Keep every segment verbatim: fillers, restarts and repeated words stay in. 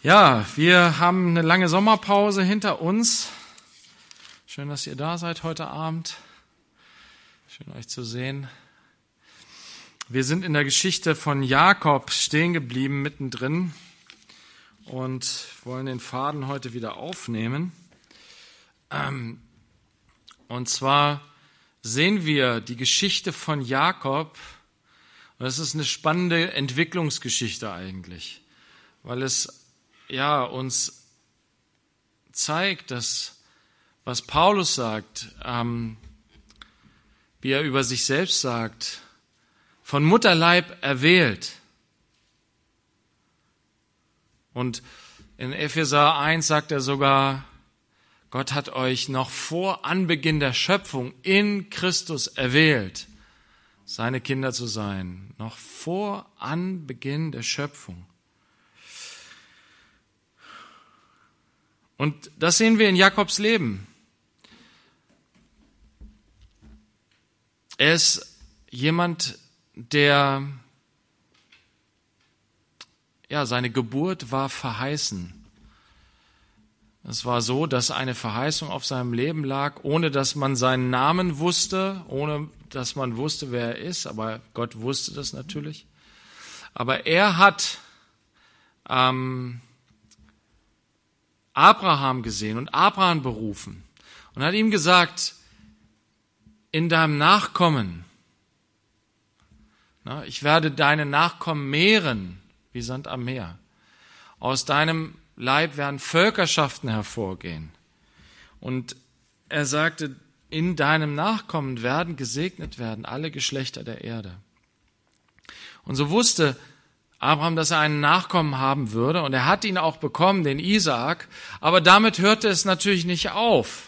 Ja, wir haben eine lange Sommerpause hinter uns. Schön, dass ihr da seid heute Abend. Schön, euch zu sehen. Wir sind in der Geschichte von Jakob stehen geblieben, mittendrin, und wollen den Faden heute wieder aufnehmen. Und zwar sehen wir die Geschichte von Jakob, und das ist eine spannende Entwicklungsgeschichte eigentlich, weil es ja uns zeigt, dass was Paulus sagt, ähm, wie er über sich selbst sagt, von Mutterleib erwählt. Und in Epheser eins sagt er sogar, Gott hat euch noch vor Anbeginn der Schöpfung in Christus erwählt, seine Kinder zu sein. Noch vor Anbeginn der Schöpfung. Und das sehen wir in Jakobs Leben. Er ist jemand, der, ja, seine Geburt war verheißen. Es war so, dass eine Verheißung auf seinem Leben lag, ohne dass man seinen Namen wusste, ohne dass man wusste, wer er ist, aber Gott wusste das natürlich. Aber er hat ähm, Abraham gesehen und Abraham berufen und hat ihm gesagt, in deinem Nachkommen, na, ich werde deine Nachkommen mehren wie Sand am Meer. Aus deinem Leib werden Völkerschaften hervorgehen. Und er sagte, in deinem Nachkommen werden gesegnet werden alle Geschlechter der Erde. Und so wusste Abraham, dass er einen Nachkommen haben würde, und er hat ihn auch bekommen, den Isaak, aber damit hörte es natürlich nicht auf,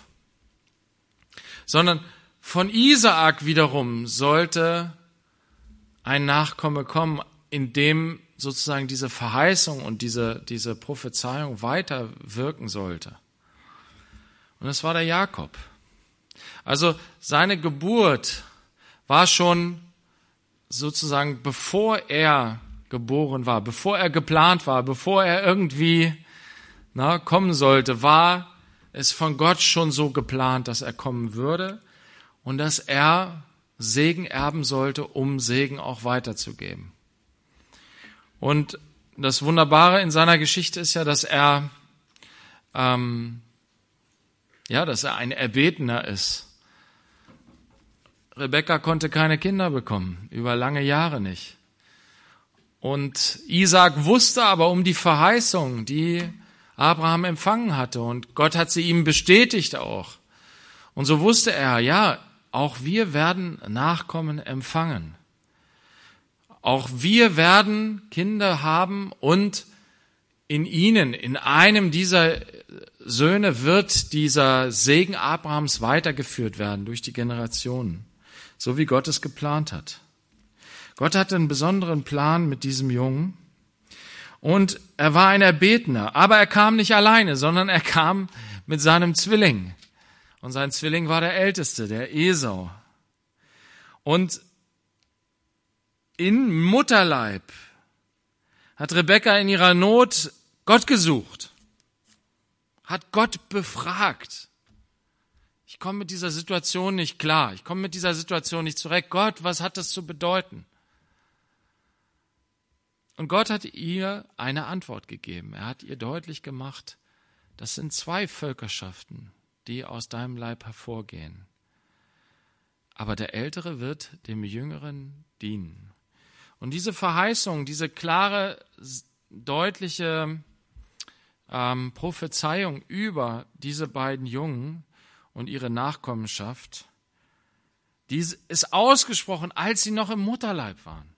sondern von Isaak wiederum sollte ein Nachkomme kommen, in dem sozusagen diese Verheißung und diese, diese Prophezeiung weiter wirken sollte. Und das war der Jakob. Also seine Geburt war schon sozusagen, bevor er geboren war, bevor er geplant war, bevor er irgendwie na, kommen sollte, war es von Gott schon so geplant, dass er kommen würde und dass er Segen erben sollte, um Segen auch weiterzugeben. Und das Wunderbare in seiner Geschichte ist ja, dass er, ähm, ja, dass er ein Erbetener ist. Rebekka konnte keine Kinder bekommen, über lange Jahre nicht. Und Isaak wusste aber um die Verheißung, die Abraham empfangen hatte. Und Gott hat sie ihm bestätigt auch. Und so wusste er, ja, auch wir werden Nachkommen empfangen. Auch wir werden Kinder haben, und in ihnen, in einem dieser Söhne wird dieser Segen Abrahams weitergeführt werden durch die Generationen, so wie Gott es geplant hat. Gott hatte einen besonderen Plan mit diesem Jungen, und er war ein Erbetener, aber er kam nicht alleine, sondern er kam mit seinem Zwilling. Und sein Zwilling war der Älteste, der Esau. Und in Mutterleib hat Rebekka in ihrer Not Gott gesucht, hat Gott befragt. Ich komme mit dieser Situation nicht klar, ich komme mit dieser Situation nicht zurecht. Gott, was hat das zu bedeuten? Und Gott hat ihr eine Antwort gegeben. Er hat ihr deutlich gemacht, das sind zwei Völkerschaften, die aus deinem Leib hervorgehen. Aber der Ältere wird dem Jüngeren dienen. Und diese Verheißung, diese klare, deutliche ähm, Prophezeiung über diese beiden Jungen und ihre Nachkommenschaft, die ist ausgesprochen, als sie noch im Mutterleib waren.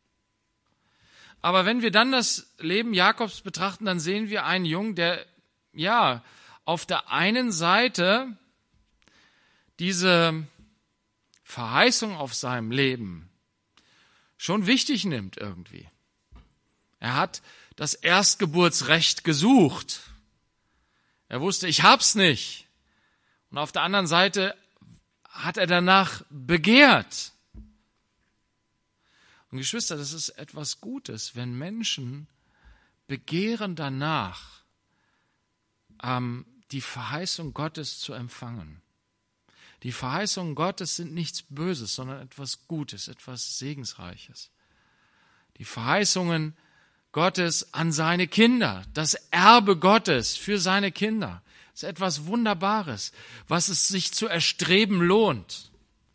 Aber wenn wir dann das Leben Jakobs betrachten, dann sehen wir einen Jungen, der, ja, auf der einen Seite diese Verheißung auf seinem Leben schon wichtig nimmt irgendwie. Er hat das Erstgeburtsrecht gesucht. Er wusste, ich hab's nicht. Und auf der anderen Seite hat er danach begehrt. Und Geschwister, das ist etwas Gutes, wenn Menschen begehren danach, ähm, die Verheißung Gottes zu empfangen. Die Verheißungen Gottes sind nichts Böses, sondern etwas Gutes, etwas Segensreiches. Die Verheißungen Gottes an seine Kinder, das Erbe Gottes für seine Kinder, ist etwas Wunderbares, was es sich zu erstreben lohnt.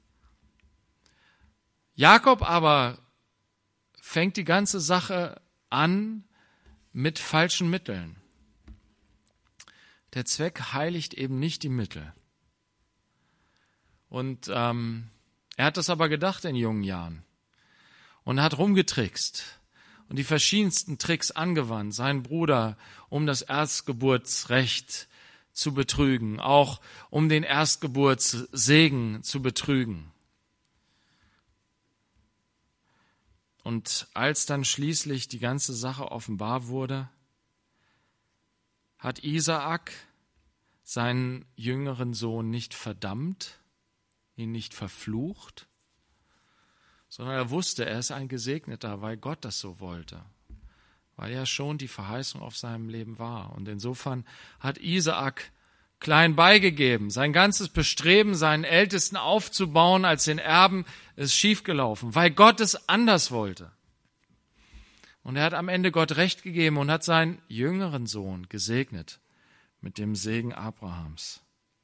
Jakob aber fängt die ganze Sache an mit falschen Mitteln. Der Zweck heiligt eben nicht die Mittel. Und ähm, er hat das aber gedacht in jungen Jahren und hat rumgetrickst und die verschiedensten Tricks angewandt, seinen Bruder um das Erstgeburtsrecht zu betrügen, auch um den Erstgeburtssegen zu betrügen. Und als dann schließlich die ganze Sache offenbar wurde, hat Isaak seinen jüngeren Sohn nicht verdammt, ihn nicht verflucht, sondern er wusste, er ist ein Gesegneter, weil Gott das so wollte, weil ja schon die Verheißung auf seinem Leben war. Und insofern hat Isaak klein beigegeben. Sein ganzes Bestreben, seinen Ältesten aufzubauen als den Erben, ist schiefgelaufen, weil Gott es anders wollte. Und er hat am Ende Gott Recht gegeben und hat seinen jüngeren Sohn gesegnet mit dem Segen Abrahams.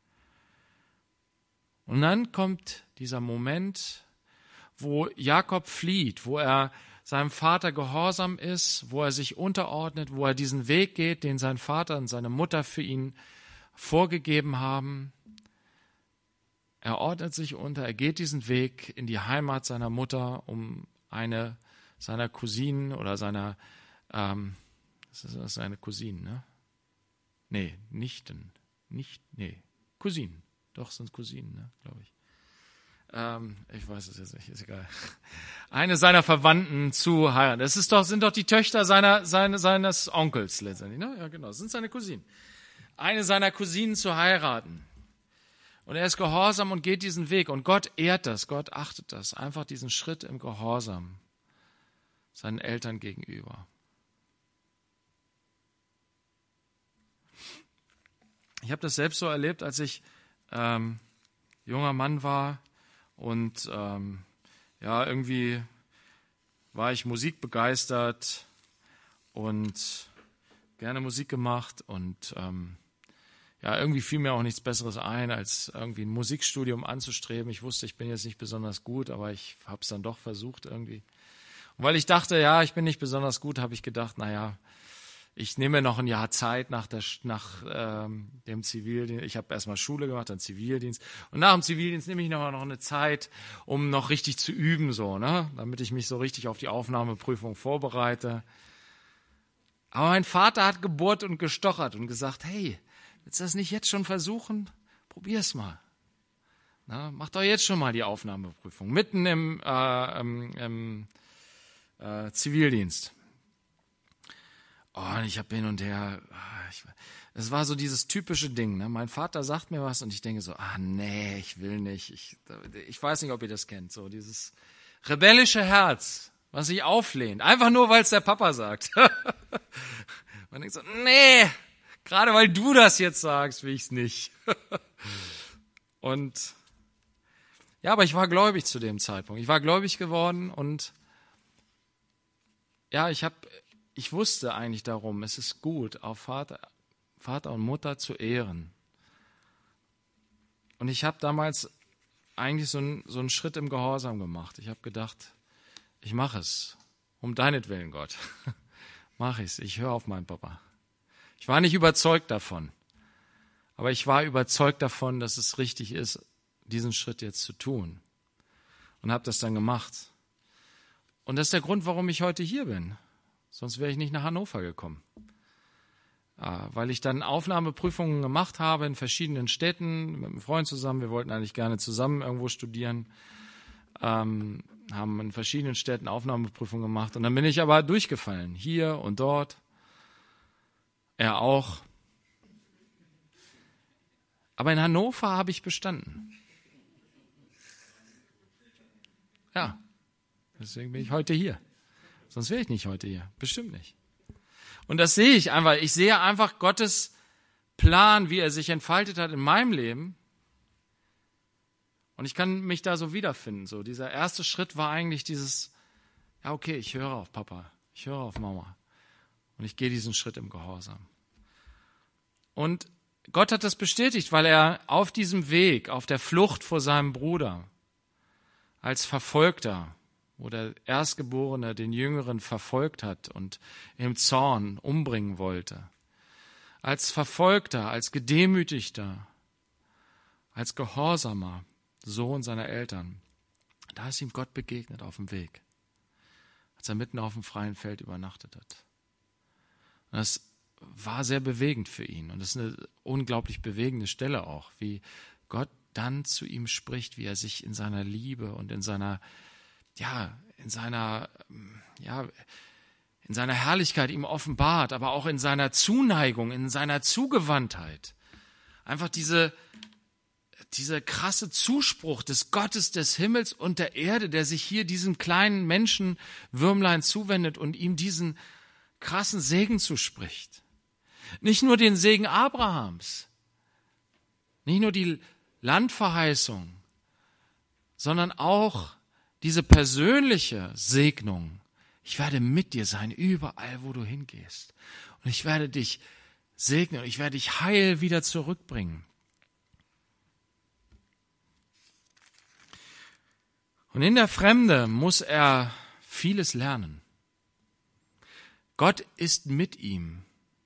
Und dann kommt dieser Moment, wo Jakob flieht, wo er seinem Vater gehorsam ist, wo er sich unterordnet, wo er diesen Weg geht, den sein Vater und seine Mutter für ihn vorgegeben haben. Er ordnet sich unter, er geht diesen Weg in die Heimat seiner Mutter, um eine seiner Cousinen oder seiner, ähm, das ist seine Cousinen, ne? Nee, Nichten, nicht, nee, Cousinen, doch sind Cousinen, ne, glaube ich. Ähm, ich weiß es jetzt nicht, ist egal. Eine seiner Verwandten zu heiraten. Das ist doch, sind doch die Töchter seiner, seine, seines Onkels letztendlich, ne? Ja, genau, das sind seine Cousinen. Eine seiner Cousinen zu heiraten. Und er ist gehorsam und geht diesen Weg. Und Gott ehrt das, Gott achtet das. Einfach diesen Schritt im Gehorsam seinen Eltern gegenüber. Ich habe das selbst so erlebt, als ich ähm, junger Mann war und ähm, ja, irgendwie war ich musikbegeistert und gerne Musik gemacht und ähm, ja, irgendwie fiel mir auch nichts Besseres ein, als irgendwie ein Musikstudium anzustreben. Ich wusste, ich bin jetzt nicht besonders gut, aber ich habe es dann doch versucht irgendwie. Und weil ich dachte, ja, ich bin nicht besonders gut, habe ich gedacht, naja, ich nehme noch ein Jahr Zeit nach, der, nach ähm, dem Zivildienst. Ich habe erstmal Schule gemacht, dann Zivildienst. Und nach dem Zivildienst nehme ich noch, noch eine Zeit, um noch richtig zu üben, so, ne, damit ich mich so richtig auf die Aufnahmeprüfung vorbereite. Aber mein Vater hat gebohrt und gestochert und gesagt, hey, willst du das nicht jetzt schon versuchen? Probier's mal. Na, mach doch jetzt schon mal die Aufnahmeprüfung, mitten im, äh, im, im äh, Zivildienst. Oh, und ich habe hin und her, es war so dieses typische Ding, ne? Mein Vater sagt mir was und ich denke so, ah nee, ich will nicht. Ich, ich weiß nicht, ob ihr das kennt, so dieses rebellische Herz, was sich auflehnt, einfach nur, weil es der Papa sagt. Man denkt so, nee, gerade weil du das jetzt sagst, will ich es nicht. Und ja, aber ich war gläubig zu dem Zeitpunkt. Ich war gläubig geworden und ja, ich habe, ich wusste eigentlich darum, es ist gut, auf Vater, Vater und Mutter zu ehren. Und ich habe damals eigentlich so einen, so einen Schritt im Gehorsam gemacht. Ich habe gedacht, ich mache es, um deinetwillen, Gott. Mache ich es, ich höre auf meinen Papa. Ich war nicht überzeugt davon, aber ich war überzeugt davon, dass es richtig ist, diesen Schritt jetzt zu tun. Und habe das dann gemacht. Und das ist der Grund, warum ich heute hier bin. Sonst wäre ich nicht nach Hannover gekommen. Ja, weil ich dann Aufnahmeprüfungen gemacht habe in verschiedenen Städten, mit einem Freund zusammen. Wir wollten eigentlich gerne zusammen irgendwo studieren. Ähm, haben in verschiedenen Städten Aufnahmeprüfungen gemacht. Und dann bin ich aber durchgefallen. Hier und dort. Er auch. Aber in Hannover habe ich bestanden. Ja, deswegen bin ich heute hier. Sonst wäre ich nicht heute hier. Bestimmt nicht. Und das sehe ich einfach. Ich sehe einfach Gottes Plan, wie er sich entfaltet hat in meinem Leben. Und ich kann mich da so wiederfinden. So, dieser erste Schritt war eigentlich dieses, ja okay, ich höre auf Papa, ich höre auf Mama. Und ich gehe diesen Schritt im Gehorsam. Und Gott hat das bestätigt, weil er auf diesem Weg, auf der Flucht vor seinem Bruder, als Verfolgter, wo der Erstgeborene den Jüngeren verfolgt hat und im Zorn umbringen wollte, als Verfolgter, als Gedemütigter, als Gehorsamer Sohn seiner Eltern, da ist ihm Gott begegnet auf dem Weg, als er mitten auf dem freien Feld übernachtet hat. Und das war sehr bewegend für ihn. Und das ist eine unglaublich bewegende Stelle auch, wie Gott dann zu ihm spricht, wie er sich in seiner Liebe und in seiner, ja, in seiner, ja, in seiner Herrlichkeit ihm offenbart, aber auch in seiner Zuneigung, in seiner Zugewandtheit. Einfach diese, dieser krasse Zuspruch des Gottes des Himmels und der Erde, der sich hier diesem kleinen Menschenwürmlein zuwendet und ihm diesen krassen Segen zuspricht. Nicht nur den Segen Abrahams, nicht nur die Landverheißung, sondern auch diese persönliche Segnung. Ich werde mit dir sein, überall, wo du hingehst. Und ich werde dich segnen und ich werde dich heil wieder zurückbringen. Und in der Fremde muss er vieles lernen. Gott ist mit ihm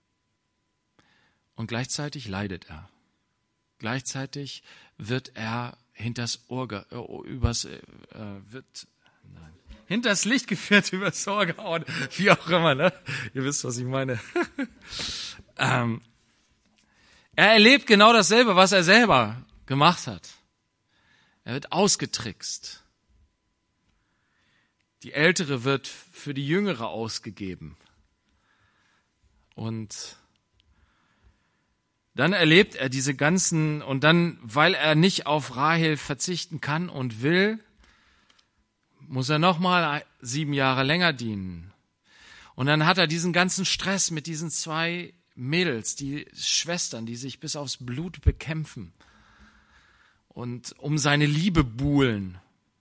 und gleichzeitig leidet er. Gleichzeitig wird er hinters Ohr, äh, übers, äh, wird, nein, hinters Licht geführt, übers Ohr gehauen, wie auch immer, ne? Ihr wisst, was ich meine. ähm, er erlebt genau dasselbe, was er selber gemacht hat. Er wird ausgetrickst. Die Ältere wird für die Jüngere ausgegeben. Und dann erlebt er diese ganzen, und dann, weil er nicht auf Rahel verzichten kann und will, muss er nochmal sieben Jahre länger dienen. Und dann hat er diesen ganzen Stress mit diesen zwei Mädels, die Schwestern, die sich bis aufs Blut bekämpfen und um seine Liebe buhlen.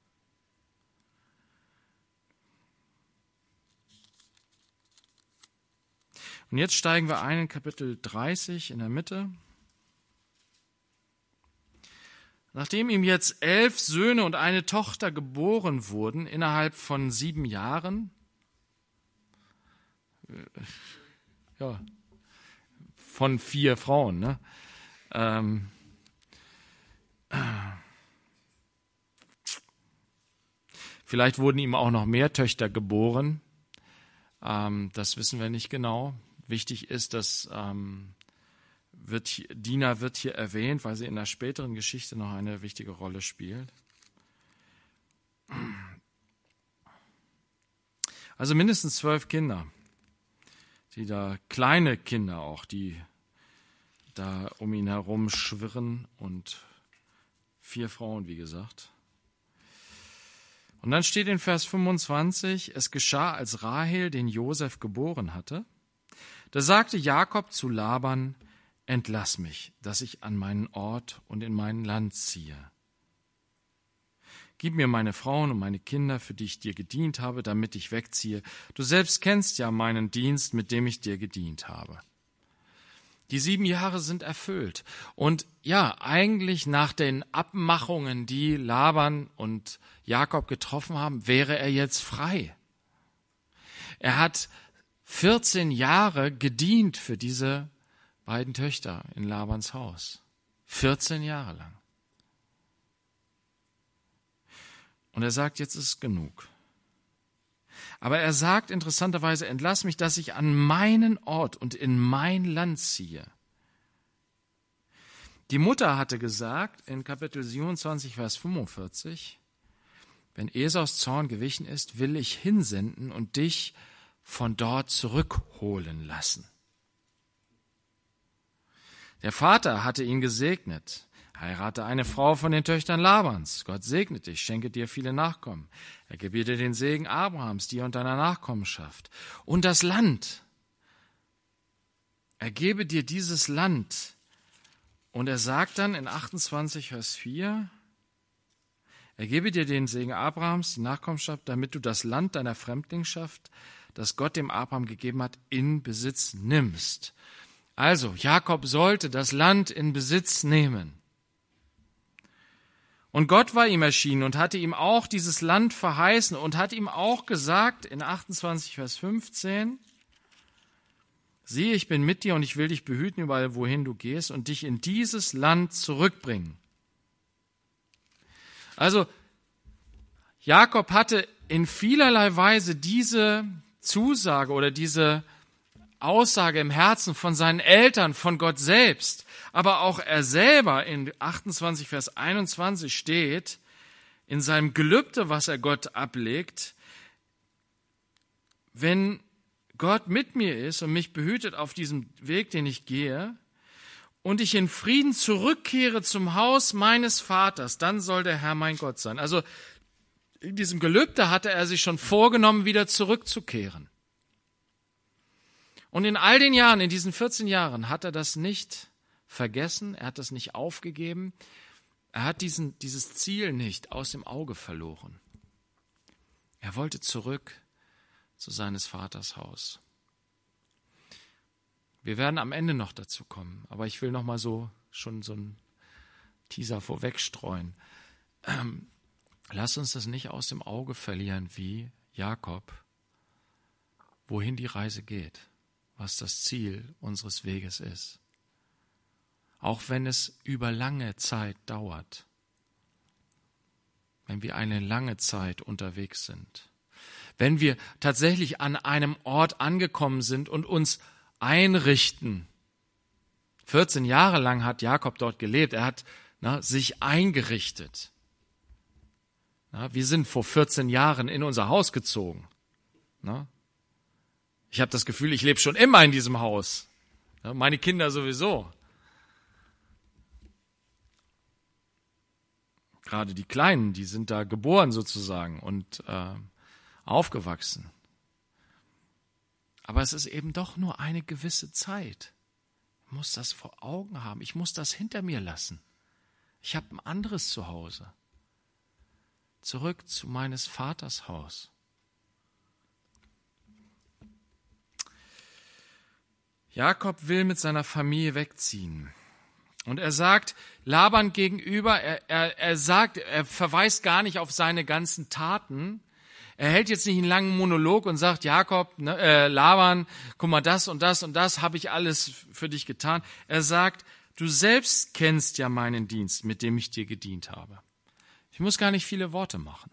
Und jetzt steigen wir ein in Kapitel dreißig in der Mitte. Nachdem ihm jetzt elf Söhne und eine Tochter geboren wurden innerhalb von sieben Jahren, ja, von vier Frauen, ne? Ähm, vielleicht wurden ihm auch noch mehr Töchter geboren. Ähm, das wissen wir nicht genau. Wichtig ist, dass ähm, wird, Dina wird hier erwähnt, weil sie in der späteren Geschichte noch eine wichtige Rolle spielt. Also mindestens zwölf Kinder, die da, kleine Kinder auch, die da um ihn herum schwirren und vier Frauen, wie gesagt. Und dann steht in Vers fünfundzwanzig, es geschah, als Rahel den Josef geboren hatte, da sagte Jakob zu Laban, entlass mich, dass ich an meinen Ort und in mein Land ziehe. Gib mir meine Frauen und meine Kinder, für die ich dir gedient habe, damit ich wegziehe. Du selbst kennst ja meinen Dienst, mit dem ich dir gedient habe. Die sieben Jahre sind erfüllt. Und ja, eigentlich nach den Abmachungen, die Laban und Jakob getroffen haben, wäre er jetzt frei. Er hat vierzehn Jahre gedient für diese beiden Töchter in Labans Haus. vierzehn Jahre lang. Und er sagt, jetzt ist es genug. Aber er sagt interessanterweise, entlass mich, dass ich an meinen Ort und in mein Land ziehe. Die Mutter hatte gesagt in Kapitel siebenundzwanzig, Vers fünfundvierzig, wenn Esaus Zorn gewichen ist, will ich hinsenden und dich von dort zurückholen lassen. Der Vater hatte ihn gesegnet. Heirate eine Frau von den Töchtern Labans. Gott segne dich, schenke dir viele Nachkommen. Er gebe dir den Segen Abrahams, dir und deiner Nachkommenschaft. Und das Land, er gebe dir dieses Land. Und er sagt dann in achtundzwanzig, Vers vier, er gebe dir den Segen Abrahams, die Nachkommenschaft, damit du das Land deiner Fremdlingschaft, das Gott dem Abraham gegeben hat, in Besitz nimmst. Also, Jakob sollte das Land in Besitz nehmen. Und Gott war ihm erschienen und hatte ihm auch dieses Land verheißen und hat ihm auch gesagt in achtundzwanzig, Vers fünfzehn, siehe, ich bin mit dir und ich will dich behüten, überall wohin du gehst und dich in dieses Land zurückbringen. Also, Jakob hatte in vielerlei Weise diese Zusage oder diese Aussage im Herzen von seinen Eltern, von Gott selbst. Aber auch er selber in achtundzwanzig, Vers einundzwanzig steht, in seinem Gelübde, was er Gott ablegt, wenn Gott mit mir ist und mich behütet auf diesem Weg, den ich gehe, und ich in Frieden zurückkehre zum Haus meines Vaters, dann soll der Herr mein Gott sein. Also in diesem Gelübde hatte er sich schon vorgenommen, wieder zurückzukehren. Und in all den Jahren, in diesen vierzehn Jahren, hat er das nicht vergessen, er hat das nicht aufgegeben, er hat diesen, dieses Ziel nicht aus dem Auge verloren. Er wollte zurück zu seines Vaters Haus. Wir werden am Ende noch dazu kommen, aber ich will noch mal so schon so einen Teaser vorwegstreuen. Ähm, lass uns das nicht aus dem Auge verlieren, wie Jakob, wohin die Reise geht, was das Ziel unseres Weges ist. Auch wenn es über lange Zeit dauert, wenn wir eine lange Zeit unterwegs sind, wenn wir tatsächlich an einem Ort angekommen sind und uns einrichten. vierzehn Jahre lang hat Jakob dort gelebt. Er hat na, sich eingerichtet. Na, wir sind vor vierzehn Jahren in unser Haus gezogen. Na? Ich habe das Gefühl, ich lebe schon immer in diesem Haus. Na, meine Kinder sowieso. Gerade die Kleinen, die sind da geboren sozusagen und äh, aufgewachsen. Aber es ist eben doch nur eine gewisse Zeit. Ich muss das vor Augen haben. Ich muss das hinter mir lassen. Ich habe ein anderes Zuhause. Zurück zu meines Vaters Haus. Jakob will mit seiner Familie wegziehen. Und er sagt Laban gegenüber, er, er, er sagt, er verweist gar nicht auf seine ganzen Taten. Er hält jetzt nicht einen langen Monolog und sagt, Jakob, ne, äh, Laban, guck mal, das und das und das habe ich alles für dich getan. Er sagt, du selbst kennst ja meinen Dienst, mit dem ich dir gedient habe. Ich muss gar nicht viele Worte machen.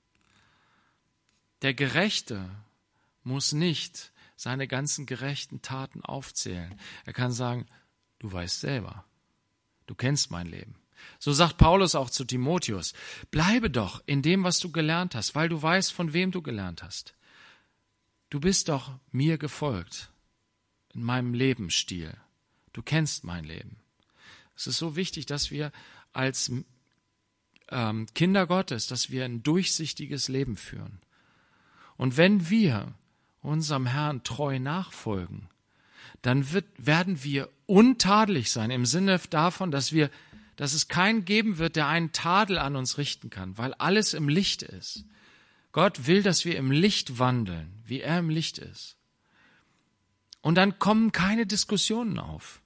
Der Gerechte muss nicht seine ganzen gerechten Taten aufzählen. Er kann sagen, du weißt selber, du kennst mein Leben. So sagt Paulus auch zu Timotheus, bleibe doch in dem, was du gelernt hast, weil du weißt, von wem du gelernt hast. Du bist doch mir gefolgt in meinem Lebensstil. Du kennst mein Leben. Es ist so wichtig, dass wir als ähm, Kinder Gottes, dass wir ein durchsichtiges Leben führen. Und wenn wir unserem Herrn treu nachfolgen, dann wird, werden wir untadelig sein im Sinne davon, dass wir dass es keinen geben wird, der einen Tadel an uns richten kann, weil alles im Licht ist. Gott will, dass wir im Licht wandeln, wie er im Licht ist. Und dann kommen keine Diskussionen auf.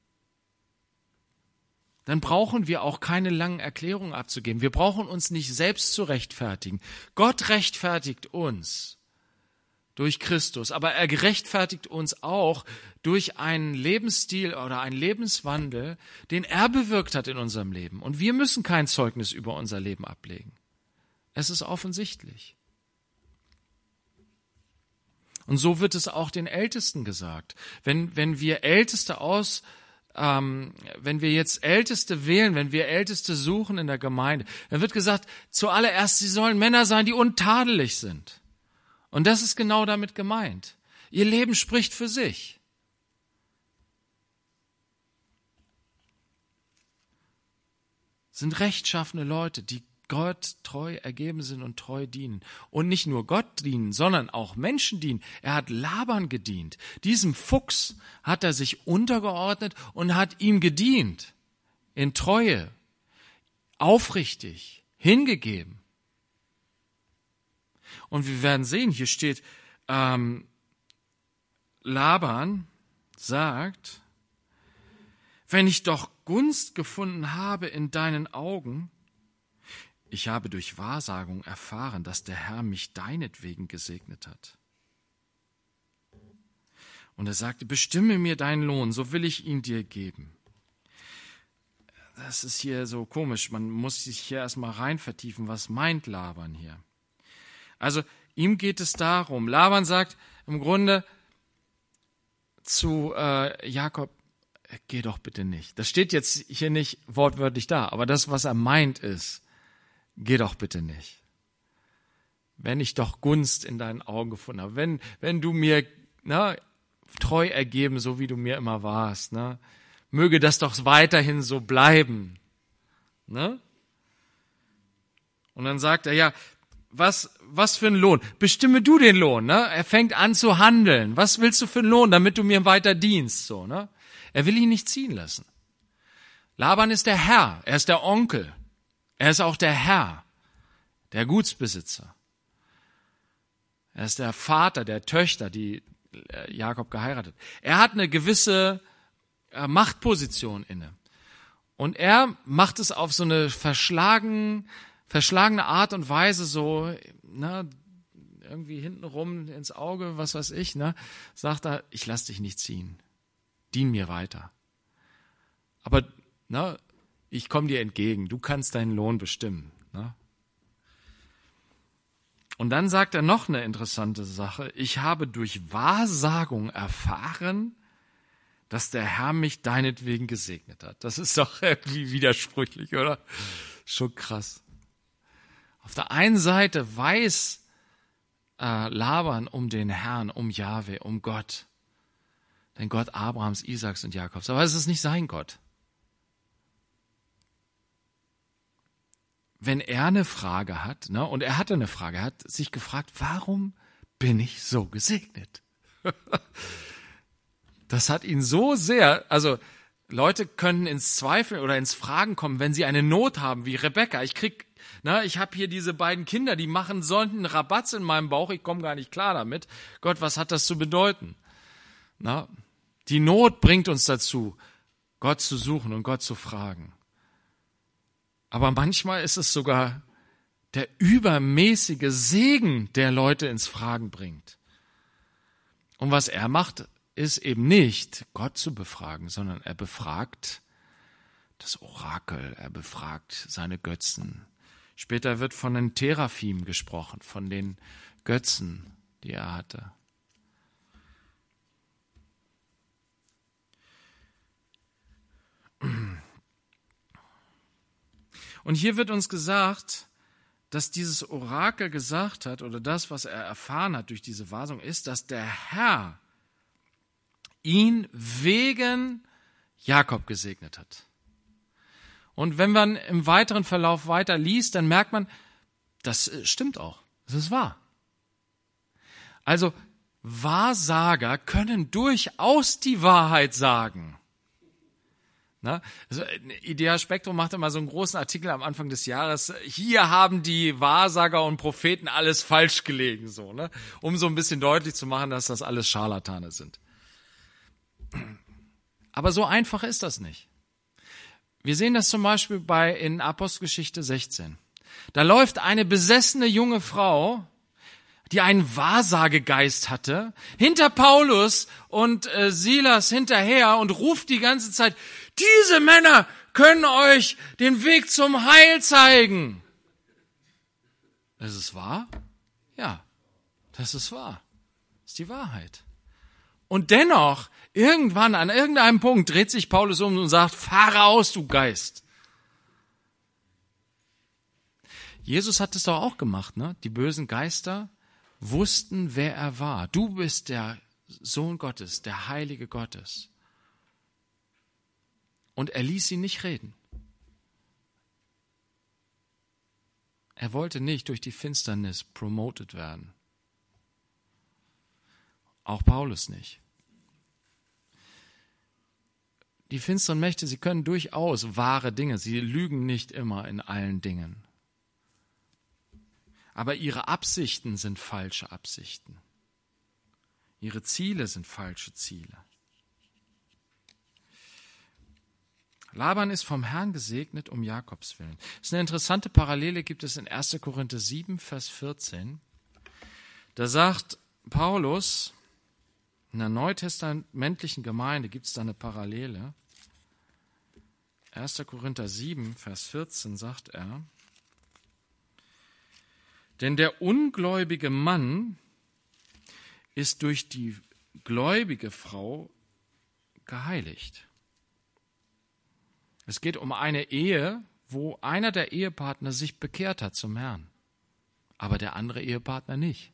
Dann brauchen wir auch keine langen Erklärungen abzugeben. Wir brauchen uns nicht selbst zu rechtfertigen. Gott rechtfertigt uns durch Christus, aber er rechtfertigt uns auch durch einen Lebensstil oder einen Lebenswandel, den er bewirkt hat in unserem Leben. Und wir müssen kein Zeugnis über unser Leben ablegen. Es ist offensichtlich. Und so wird es auch den Ältesten gesagt. Wenn, wenn wir Älteste aus, ähm, wenn wir jetzt Älteste wählen, wenn wir Älteste suchen in der Gemeinde, dann wird gesagt, zuallererst, sie sollen Männer sein, die untadelig sind. Und das ist genau damit gemeint. Ihr Leben spricht für sich. Sind rechtschaffene Leute, die Gott treu ergeben sind und treu dienen. Und nicht nur Gott dienen, sondern auch Menschen dienen. Er hat Laban gedient. Diesem Fuchs hat er sich untergeordnet und hat ihm gedient. In Treue, aufrichtig, hingegeben. Und wir werden sehen, hier steht, ähm, Laban sagt, wenn ich doch Gunst gefunden habe in deinen Augen, ich habe durch Wahrsagung erfahren, dass der Herr mich deinetwegen gesegnet hat. Und er sagte, bestimme mir deinen Lohn, so will ich ihn dir geben. Das ist hier so komisch, man muss sich hier erstmal rein vertiefen, was meint Laban hier? Also ihm geht es darum, Laban sagt im Grunde zu äh, Jakob, geh doch bitte nicht. Das steht jetzt hier nicht wortwörtlich da, aber das, was er meint, ist, geh doch bitte nicht. Wenn ich doch Gunst in deinen Augen gefunden habe, wenn, wenn du mir na, treu ergeben, so wie du mir immer warst, ne, möge das doch weiterhin so bleiben. Ne? Und dann sagt er, ja, was, was für ein Lohn? Bestimme du den Lohn. Ne? Er fängt an zu handeln. Was willst du für einen Lohn, damit du mir weiter dienst? So, ne? Er will ihn nicht ziehen lassen. Laban ist der Herr, er ist der Onkel. Er ist auch der Herr, der Gutsbesitzer. Er ist der Vater der Töchter, die Jakob geheiratet hat. Er hat eine gewisse Machtposition inne. Und er macht es auf so eine verschlagen, verschlagene Art und Weise, so ne, irgendwie hintenrum ins Auge, was weiß ich, ne, sagt er, ich lass dich nicht ziehen. Dien mir weiter. Aber ne, ich komme dir entgegen, du kannst deinen Lohn bestimmen. Ne? Und dann sagt er noch eine interessante Sache. Ich habe durch Wahrsagung erfahren, dass der Herr mich deinetwegen gesegnet hat. Das ist doch irgendwie widersprüchlich, oder? Schon krass. Auf der einen Seite weiß äh, Laban um den Herrn, um Jahwe, um Gott. Den Gott Abrahams, Isaaks und Jakobs. Aber es ist nicht sein Gott. Wenn er eine Frage hat, ne, und er hatte eine Frage, er hat sich gefragt, warum bin ich so gesegnet? Das hat ihn so sehr, also Leute können ins Zweifel oder ins Fragen kommen, wenn sie eine Not haben, wie Rebekka. Ich krieg, ne, ich habe hier diese beiden Kinder, die machen so einen Rabatz in meinem Bauch, ich komme gar nicht klar damit. Gott, was hat das zu bedeuten? Na, die Not bringt uns dazu, Gott zu suchen und Gott zu fragen. Aber manchmal ist es sogar der übermäßige Segen, der Leute ins Fragen bringt. Und was er macht, ist eben nicht, Gott zu befragen, sondern er befragt das Orakel, er befragt seine Götzen. Später wird von den Teraphim gesprochen, von den Götzen, die er hatte. Und hier wird uns gesagt, dass dieses Orakel gesagt hat, oder das, was er erfahren hat durch diese Wahrsagung, ist, dass der Herr ihn wegen Jakob gesegnet hat. Und wenn man im weiteren Verlauf weiter liest, dann merkt man, das stimmt auch. Das ist wahr. Also Wahrsager können durchaus die Wahrheit sagen. Na, also Ideal Spektrum macht immer so einen großen Artikel am Anfang des Jahres. Hier haben die Wahrsager und Propheten alles falsch gelegen, so, ne? Um so ein bisschen deutlich zu machen, dass das alles Scharlatane sind. Aber so einfach ist das nicht. Wir sehen das zum Beispiel bei in Apostelgeschichte sechzehn. Da läuft eine besessene junge Frau, die einen Wahrsagegeist hatte, hinter Paulus und äh, Silas hinterher und ruft die ganze Zeit, diese Männer können euch den Weg zum Heil zeigen. Ist es wahr? Ja, das ist wahr. Das ist die Wahrheit. Und dennoch, irgendwann an irgendeinem Punkt dreht sich Paulus um und sagt, fahre aus, du Geist. Jesus hat es doch auch gemacht, ne? Die bösen Geister wussten, wer er war. Du bist der Sohn Gottes, der Heilige Gottes. Und er ließ sie nicht reden. Er wollte nicht durch die Finsternis promoted werden. Auch Paulus nicht. Die finsteren Mächte, sie können durchaus wahre Dinge, sie lügen nicht immer in allen Dingen. Aber ihre Absichten sind falsche Absichten. Ihre Ziele sind falsche Ziele. Laban ist vom Herrn gesegnet um Jakobs willen. Das ist eine interessante Parallele, gibt es in erster Korinther sieben, Vers vierzehn. Da sagt Paulus, in der neutestamentlichen Gemeinde gibt es da eine Parallele. erster Korinther sieben, Vers vierzehn sagt er, denn der ungläubige Mann ist durch die gläubige Frau geheiligt. Es geht um eine Ehe, wo einer der Ehepartner sich bekehrt hat zum Herrn, aber der andere Ehepartner nicht.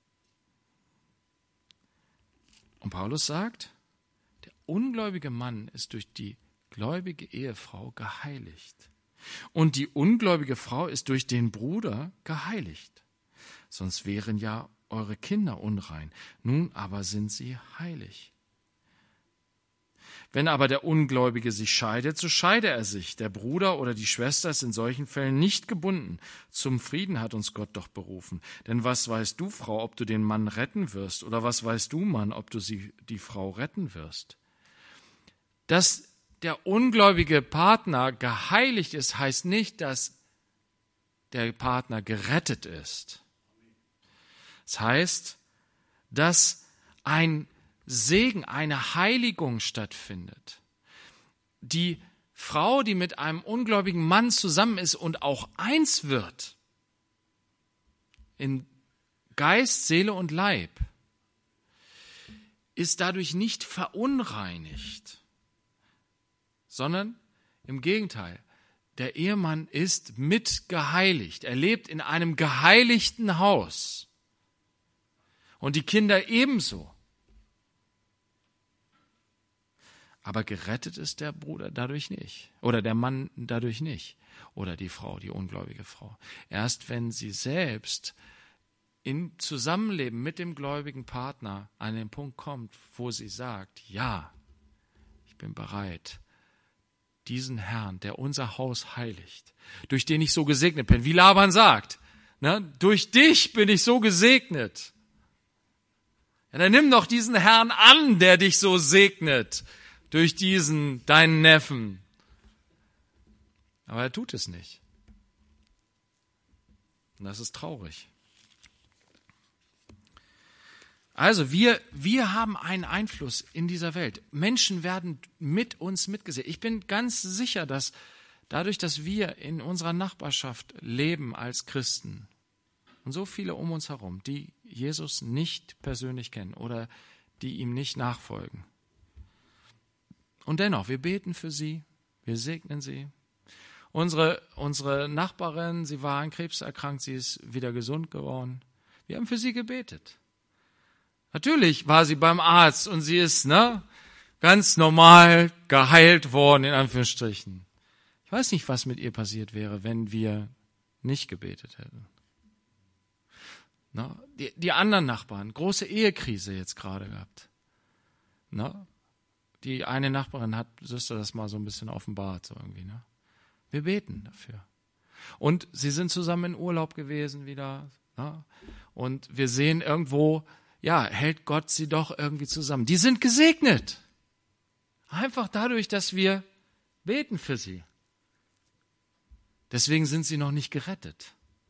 Und Paulus sagt, der ungläubige Mann ist durch die gläubige Ehefrau geheiligt. Und die ungläubige Frau ist durch den Bruder geheiligt. Sonst wären ja eure Kinder unrein. Nun aber sind sie heilig. Wenn aber der Ungläubige sich scheidet, so scheide er sich. Der Bruder oder die Schwester ist in solchen Fällen nicht gebunden. Zum Frieden hat uns Gott doch berufen. Denn was weißt du, Frau, ob du den Mann retten wirst? Oder was weißt du, Mann, ob du sie, die Frau retten wirst? Dass der ungläubige Partner geheiligt ist, heißt nicht, dass der Partner gerettet ist. Das heißt, dass ein Segen, eine Heiligung stattfindet. Die Frau, die mit einem ungläubigen Mann zusammen ist und auch eins wird, in Geist, Seele und Leib, ist dadurch nicht verunreinigt, sondern im Gegenteil, der Ehemann ist mit geheiligt. Er lebt in einem geheiligten Haus. Und die Kinder ebenso. Aber gerettet ist der Bruder dadurch nicht. Oder der Mann dadurch nicht. Oder die Frau, die ungläubige Frau. Erst wenn sie selbst im Zusammenleben mit dem gläubigen Partner an den Punkt kommt, wo sie sagt, ja, ich bin bereit, diesen Herrn, der unser Haus heiligt, durch den ich so gesegnet bin, wie Laban sagt, ne, durch dich bin ich so gesegnet. Ja, dann nimm doch diesen Herrn an, der dich so segnet, durch diesen, deinen Neffen. Aber er tut es nicht. Und das ist traurig. Also wir, wir haben einen Einfluss in dieser Welt. Menschen werden mit uns mitgesehen. Ich bin ganz sicher, dass dadurch, dass wir in unserer Nachbarschaft leben als Christen und so viele um uns herum, die Jesus nicht persönlich kennen oder die ihm nicht nachfolgen. Und dennoch, wir beten für sie, wir segnen sie. Unsere, unsere Nachbarin, sie war an Krebs erkrankt, sie ist wieder gesund geworden. Wir haben für sie gebetet. Natürlich war sie beim Arzt und sie ist ne, ganz normal geheilt worden, in Anführungsstrichen. Ich weiß nicht, was mit ihr passiert wäre, wenn wir nicht gebetet hätten. Ne, die, die anderen Nachbarn, große Ehekrise jetzt gerade gehabt. Ne, die eine Nachbarin hat Süster das mal so ein bisschen offenbart. So irgendwie, ne? Wir beten dafür. Und sie sind zusammen in Urlaub gewesen wieder. Ne? Und wir sehen irgendwo, ja, hält Gott sie doch irgendwie zusammen. Die sind gesegnet. Einfach dadurch, dass wir beten für sie. Deswegen sind sie noch nicht gerettet.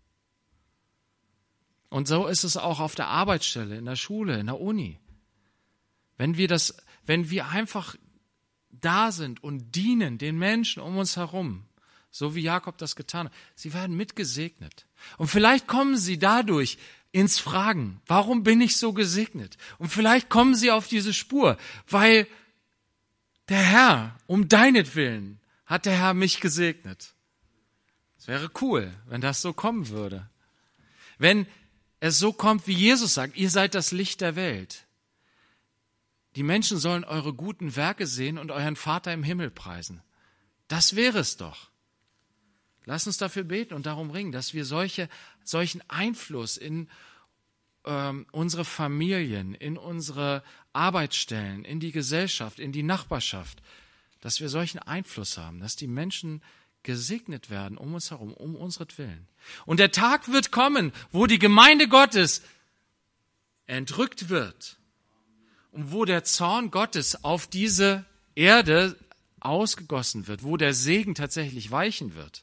Und so ist es auch auf der Arbeitsstelle, in der Schule, in der Uni. Wenn wir das, wenn wir einfach da sind und dienen den Menschen um uns herum, so wie Jakob das getan hat, sie werden mitgesegnet. Und vielleicht kommen sie dadurch ins Fragen, warum bin ich so gesegnet? Und vielleicht kommen sie auf diese Spur, weil der Herr, um deinetwillen, hat der Herr mich gesegnet. Es wäre cool, wenn das so kommen würde. Wenn es so kommt, wie Jesus sagt, ihr seid das Licht der Welt. Die Menschen sollen eure guten Werke sehen und euren Vater im Himmel preisen. Das wäre es doch. Lass uns dafür beten und darum ringen, dass wir solche, solchen Einfluss in ähm, unsere Familien, in unsere Arbeitsstellen, in die Gesellschaft, in die Nachbarschaft, dass wir solchen Einfluss haben, dass die Menschen gesegnet werden um uns herum, um unsretwillen. Und der Tag wird kommen, wo die Gemeinde Gottes entrückt wird und wo der Zorn Gottes auf diese Erde ausgegossen wird, wo der Segen tatsächlich weichen wird.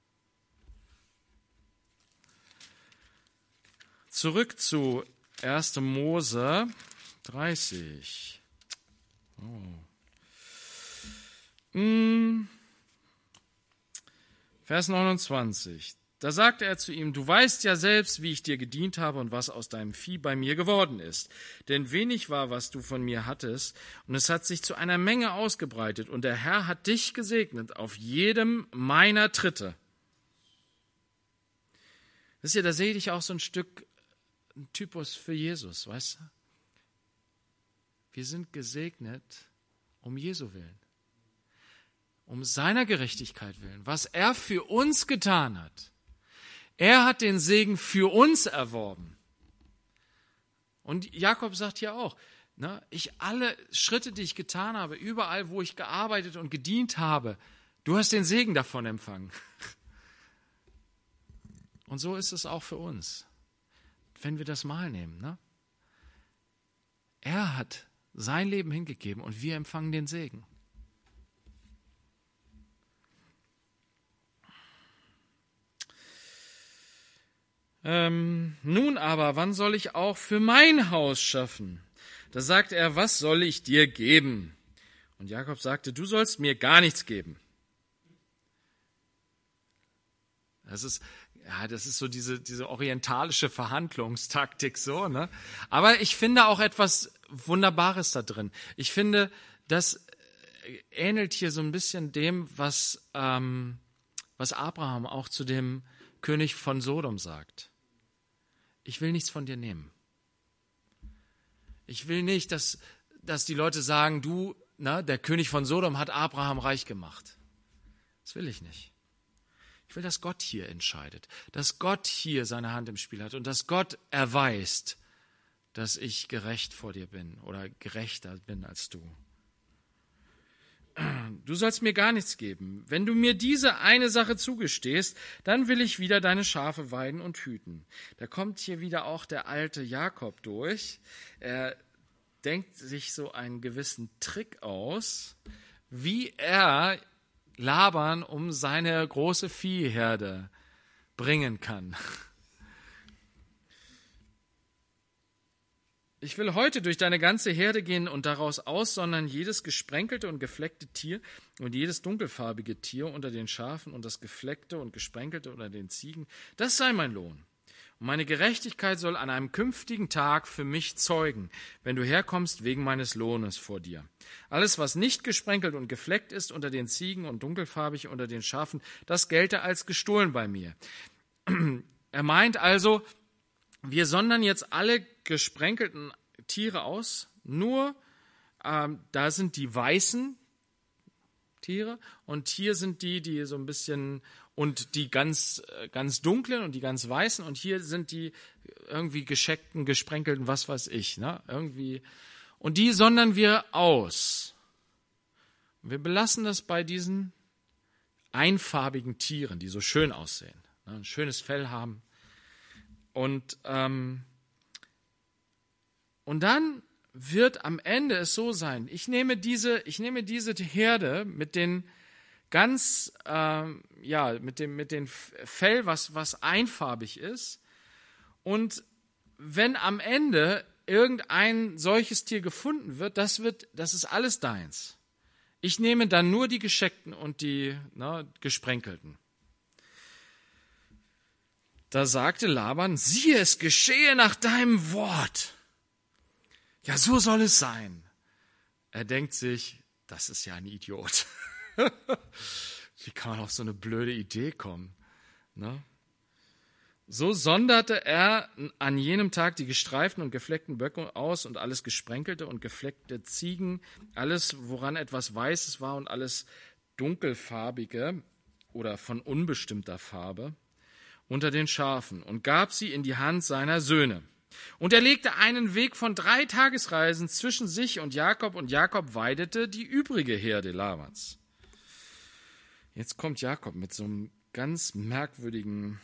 Zurück zu erster Mose dreißig. Oh. Hm. Vers neunundzwanzig. Da sagte er zu ihm, du weißt ja selbst, wie ich dir gedient habe und was aus deinem Vieh bei mir geworden ist. Denn wenig war, was du von mir hattest, und es hat sich zu einer Menge ausgebreitet, und der Herr hat dich gesegnet auf jedem meiner Tritte. Wisst ihr, da sehe ich auch so ein Stück, ein Typus für Jesus, weißt du? Wir sind gesegnet um Jesu willen, um seiner Gerechtigkeit willen, was er für uns getan hat. Er hat den Segen für uns erworben. Und Jakob sagt hier auch, ne, ich alle Schritte, die ich getan habe, überall, wo ich gearbeitet und gedient habe, du hast den Segen davon empfangen. Und so ist es auch für uns, wenn wir das Mahl nehmen. Ne? Er hat sein Leben hingegeben und wir empfangen den Segen. Ähm, nun aber, wann soll ich auch für mein Haus schaffen? Da sagte er, was soll ich dir geben? Und Jakob sagte, du sollst mir gar nichts geben. Das ist, ja, das ist so diese, diese orientalische Verhandlungstaktik so, ne? Aber ich finde auch etwas Wunderbares da drin. Ich finde, das ähnelt hier so ein bisschen dem, was, ähm, was Abraham auch zu dem König von Sodom sagt. Ich will nichts von dir nehmen. Ich will nicht, dass, dass die Leute sagen, du, na, der König von Sodom hat Abraham reich gemacht. Das will ich nicht. Ich will, dass Gott hier entscheidet, dass Gott hier seine Hand im Spiel hat und dass Gott erweist, dass ich gerecht vor dir bin oder gerechter bin als du. Du sollst mir gar nichts geben. Wenn du mir diese eine Sache zugestehst, dann will ich wieder deine Schafe weiden und hüten. Da kommt hier wieder auch der alte Jakob durch. Er denkt sich so einen gewissen Trick aus, wie er Laban um seine große Viehherde bringen kann. Ich will heute durch deine ganze Herde gehen und daraus aussondern jedes gesprenkelte und gefleckte Tier und jedes dunkelfarbige Tier unter den Schafen und das gefleckte und gesprenkelte unter den Ziegen. Das sei mein Lohn. Und meine Gerechtigkeit soll an einem künftigen Tag für mich zeugen, wenn du herkommst wegen meines Lohnes vor dir. Alles, was nicht gesprenkelt und gefleckt ist unter den Ziegen und dunkelfarbig unter den Schafen, das gelte als gestohlen bei mir. Er meint also, wir sondern jetzt alle gesprenkelten Tiere aus, nur ähm, da sind die weißen Tiere und hier sind die, die so ein bisschen, und die ganz, ganz dunklen und die ganz weißen und hier sind die irgendwie gescheckten, gesprenkelten, was weiß ich, ne? Irgendwie. Und die sondern wir aus. Wir belassen das bei diesen einfarbigen Tieren, die so schön aussehen, ne? Ein schönes Fell haben. Und, ähm, und dann wird am Ende es so sein, ich nehme diese, ich nehme diese Herde mit den ganz, ähm, ja, mit dem, mit dem Fell, was, was einfarbig ist. Und wenn am Ende irgendein solches Tier gefunden wird, das wird, das ist alles deins. Ich nehme dann nur die gescheckten und die, ne, gesprenkelten. Da sagte Laban, siehe, es geschehe nach deinem Wort. Ja, so soll es sein. Er denkt sich, das ist ja ein Idiot. Wie kann man auf so eine blöde Idee kommen? Ne? So sonderte er an jenem Tag die gestreiften und gefleckten Böcke aus und alles gesprenkelte und gefleckte Ziegen, alles, woran etwas Weißes war und alles Dunkelfarbige oder von unbestimmter Farbe unter den Schafen und gab sie in die Hand seiner Söhne. Und er legte einen Weg von drei Tagesreisen zwischen sich und Jakob, und Jakob weidete die übrige Herde Labans. Jetzt kommt Jakob mit so einem ganz merkwürdigen,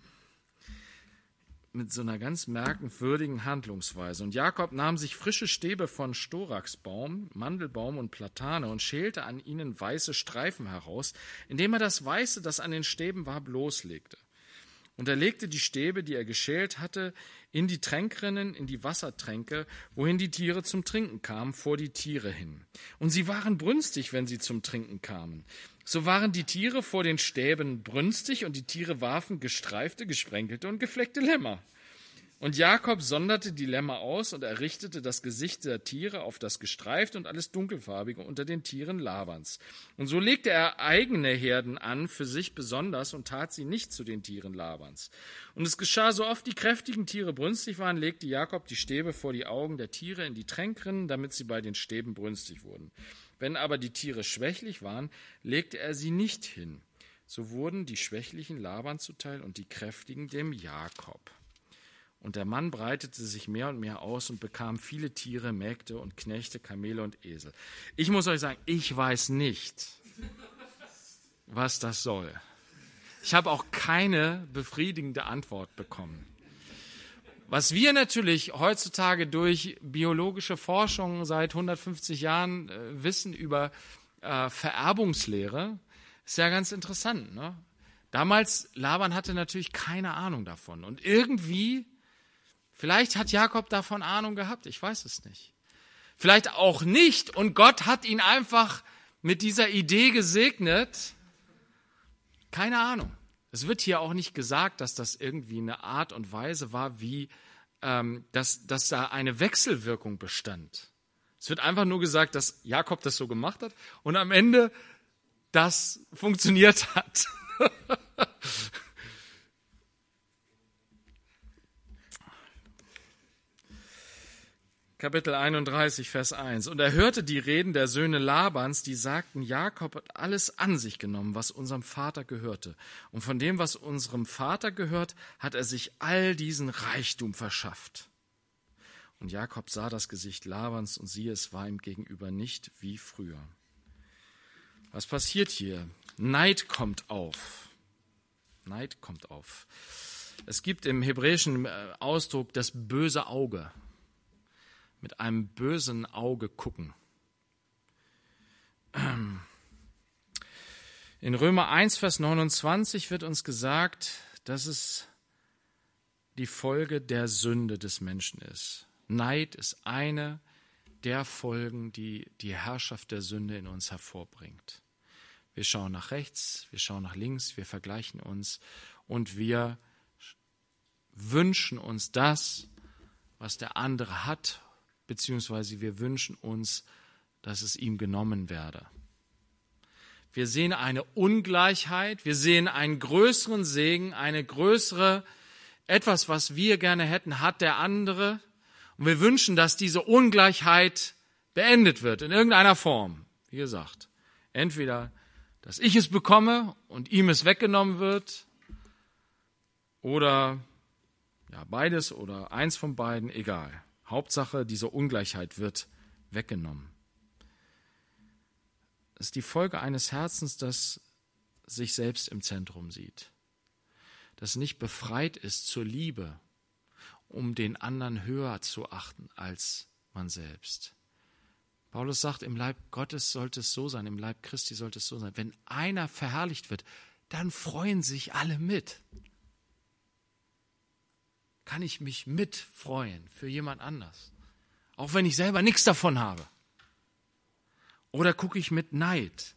mit so einer ganz merkwürdigen Handlungsweise. Und Jakob nahm sich frische Stäbe von Storaxbaum, Mandelbaum und Platane und schälte an ihnen weiße Streifen heraus, indem er das Weiße, das an den Stäben war, bloßlegte. Und er legte die Stäbe, die er geschält hatte, in die Tränkrinnen, in die Wassertränke, wohin die Tiere zum Trinken kamen, vor die Tiere hin. Und sie waren brünstig, wenn sie zum Trinken kamen. So waren die Tiere vor den Stäben brünstig, und die Tiere warfen gestreifte, gesprenkelte und gefleckte Lämmer. Und Jakob sonderte die Lämmer aus und errichtete das Gesicht der Tiere auf das Gestreifte und alles Dunkelfarbige unter den Tieren Labans. Und so legte er eigene Herden an, für sich besonders, und tat sie nicht zu den Tieren Labans. Und es geschah, so oft die kräftigen Tiere brünstig waren, legte Jakob die Stäbe vor die Augen der Tiere in die Tränkrinnen, damit sie bei den Stäben brünstig wurden. Wenn aber die Tiere schwächlich waren, legte er sie nicht hin. So wurden die Schwächlichen Laban zuteil und die Kräftigen dem Jakob. Und der Mann breitete sich mehr und mehr aus und bekam viele Tiere, Mägde und Knechte, Kamele und Esel. Ich muss euch sagen, ich weiß nicht, was das soll. Ich habe auch keine befriedigende Antwort bekommen. Was wir natürlich heutzutage durch biologische Forschung seit hundertfünfzig Jahren äh, wissen über äh, Vererbungslehre, ist ja ganz interessant, ne? Damals, Laban hatte natürlich keine Ahnung davon. Und irgendwie, vielleicht hat Jakob davon Ahnung gehabt, ich weiß es nicht. Vielleicht auch nicht, und Gott hat ihn einfach mit dieser Idee gesegnet. Keine Ahnung. Es wird hier auch nicht gesagt, dass das irgendwie eine Art und Weise war, wie ähm, dass, dass da eine Wechselwirkung bestand. Es wird einfach nur gesagt, dass Jakob das so gemacht hat und am Ende das funktioniert hat. Kapitel einunddreißig, Vers eins. Und er hörte die Reden der Söhne Labans, die sagten, Jakob hat alles an sich genommen, was unserem Vater gehörte. Und von dem, was unserem Vater gehört, hat er sich all diesen Reichtum verschafft. Und Jakob sah das Gesicht Labans und siehe, es war ihm gegenüber nicht wie früher. Was passiert hier? Neid kommt auf. Neid kommt auf. Es gibt im hebräischen Ausdruck das böse Auge. Mit einem bösen Auge gucken. In Römer eins, Vers neunundzwanzig wird uns gesagt, dass es die Folge der Sünde des Menschen ist. Neid ist eine der Folgen, die die Herrschaft der Sünde in uns hervorbringt. Wir schauen nach rechts, wir schauen nach links, wir vergleichen uns und wir wünschen uns das, was der andere hat, beziehungsweise wir wünschen uns, dass es ihm genommen werde. Wir sehen eine Ungleichheit, wir sehen einen größeren Segen, eine größere, etwas, was wir gerne hätten, hat der andere. Und wir wünschen, dass diese Ungleichheit beendet wird, in irgendeiner Form. Wie gesagt, entweder, dass ich es bekomme und ihm es weggenommen wird, oder ja, beides oder eins von beiden, egal. Hauptsache, diese Ungleichheit wird weggenommen. Es ist die Folge eines Herzens, das sich selbst im Zentrum sieht, das nicht befreit ist zur Liebe, um den anderen höher zu achten als man selbst. Paulus sagt, im Leib Gottes sollte es so sein, im Leib Christi sollte es so sein. Wenn einer verherrlicht wird, dann freuen sich alle mit. Kann ich mich mitfreuen für jemand anders, auch wenn ich selber nichts davon habe? Oder gucke ich mit Neid?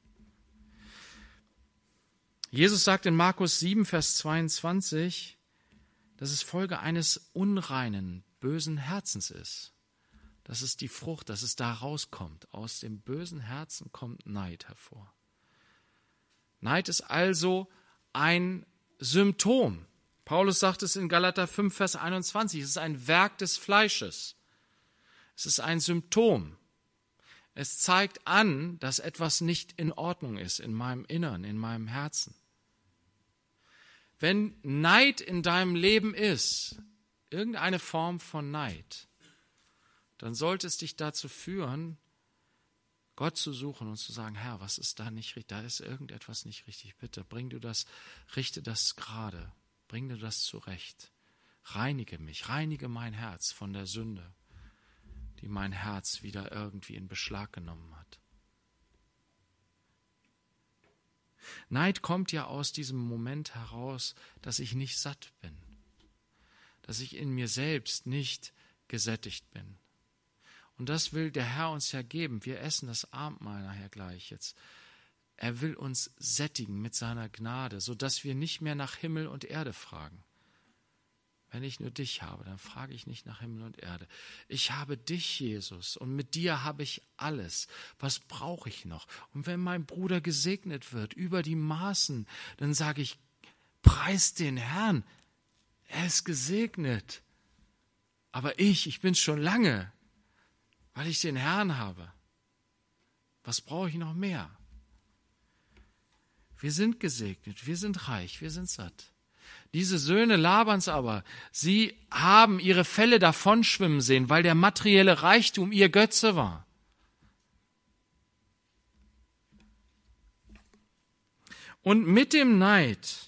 Jesus sagt in Markus sieben, Vers zweiundzwanzig, dass es Folge eines unreinen, bösen Herzens ist. Das ist die Frucht, dass es da rauskommt. Aus dem bösen Herzen kommt Neid hervor. Neid ist also ein Symptom. Paulus sagt es in Galater fünf, Vers einundzwanzig, es ist ein Werk des Fleisches. Es ist ein Symptom. Es zeigt an, dass etwas nicht in Ordnung ist in meinem Innern, in meinem Herzen. Wenn Neid in deinem Leben ist, irgendeine Form von Neid, dann sollte es dich dazu führen, Gott zu suchen und zu sagen, Herr, was ist da nicht richtig? Da ist irgendetwas nicht richtig. Bitte bring du das, richte das gerade, bring du das zurecht. Reinige mich, reinige mein Herz von der Sünde, die mein Herz wieder irgendwie in Beschlag genommen hat. Neid kommt ja aus diesem Moment heraus, dass ich nicht satt bin, dass ich in mir selbst nicht gesättigt bin. Und das will der Herr uns ja geben. Wir essen das Abendmahl nachher gleich jetzt. Er will uns sättigen mit seiner Gnade, sodass wir nicht mehr nach Himmel und Erde fragen. Wenn ich nur dich habe, dann frage ich nicht nach Himmel und Erde. Ich habe dich, Jesus, und mit dir habe ich alles. Was brauche ich noch? Und wenn mein Bruder gesegnet wird über die Maßen, dann sage ich, preis den Herrn. Er ist gesegnet. Aber ich, ich bin schon lange, weil ich den Herrn habe. Was brauche ich noch mehr? Wir sind gesegnet, wir sind reich, wir sind satt. Diese Söhne Labans aber, sie haben ihre Felle davonschwimmen sehen, weil der materielle Reichtum ihr Götze war. Und mit dem Neid